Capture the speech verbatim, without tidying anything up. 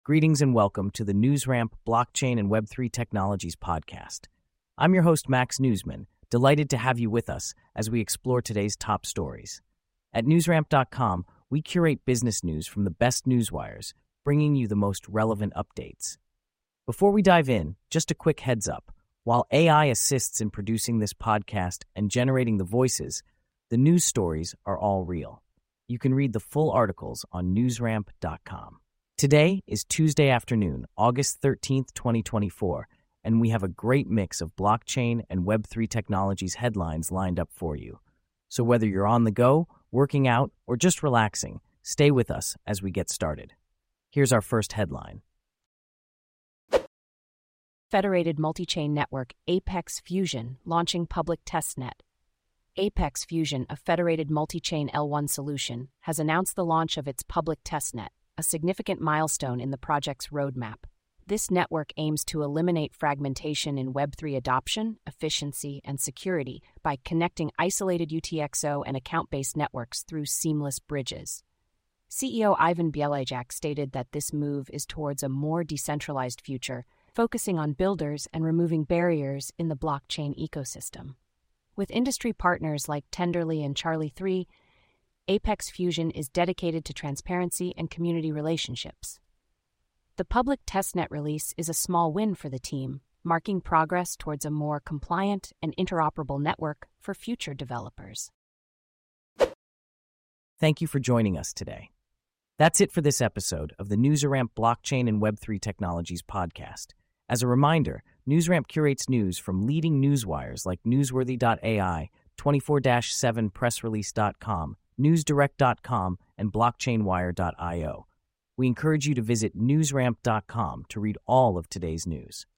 Greetings and welcome to the NewsRamp Blockchain and Web three Technologies podcast. I'm your host, Max Newsman, delighted to have you with us as we explore today's top stories. At newsramp dot com, we curate business news from the best newswires, bringing you the most relevant updates. Before we dive in, just a quick heads up. While A I assists in producing this podcast and generating the voices, the news stories are all real. You can read the full articles on newsramp dot com. Today is Tuesday afternoon, August thirteenth, twenty twenty-four, and we have a great mix of blockchain and Web three technologies headlines lined up for you. So whether you're on the go, working out, or just relaxing, stay with us as we get started. Here's our first headline. Federated Multi-Chain Network Apex Fusion launching public testnet. Apex Fusion, a federated multi-chain L one solution, has announced the launch of its public testnet, a significant milestone in the project's roadmap. This network aims to eliminate fragmentation in Web three adoption, efficiency, and security by connecting isolated U T X O and account-based networks through seamless bridges. C E O Ivan Bielajak stated that this move is towards a more decentralized future, focusing on builders and removing barriers in the blockchain ecosystem. With industry partners like Tenderly and Charlie three, Apex Fusion is dedicated to transparency and community relationships. The public testnet release is a small win for the team, marking progress towards a more compliant and interoperable network for future developers. Thank you for joining us today. That's it for this episode of the NewsRamp Blockchain and Web three Technologies podcast. As a reminder, NewsRamp curates news from leading newswires like newsworthy dot A I, twenty-four seven press release dot com, newsdirect dot com, and blockchain wire dot io. We encourage you to visit newsramp dot com to read all of today's news.